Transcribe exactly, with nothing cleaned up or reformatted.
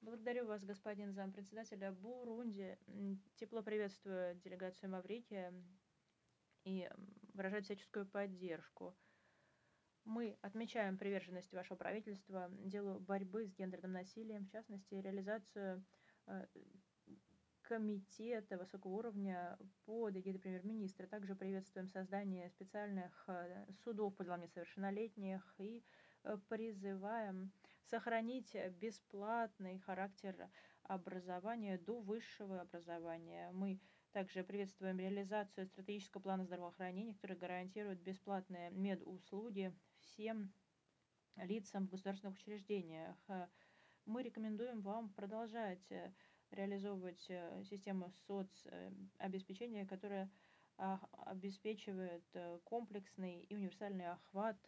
Благодарю вас, господин зампредседателя Бурунди. М, Тепло приветствую делегацию Маврикия и м, выражаю всяческую поддержку. Мы отмечаем приверженность вашего правительства делу борьбы с гендерным насилием, в частности, реализацию э, комитета высокого уровня под эгидой премьер-министра. Также приветствуем создание специальных э, судов по делам несовершеннолетних и э, призываем сохранить бесплатный характер образования до высшего образования. Мы также приветствуем реализацию стратегического плана здравоохранения, который гарантирует бесплатные медуслуги всем лицам в государственных учреждениях. Э, Мы рекомендуем вам продолжать э, реализовывать э, систему соцобеспечения, которая а, обеспечивает э, комплексный и универсальный охват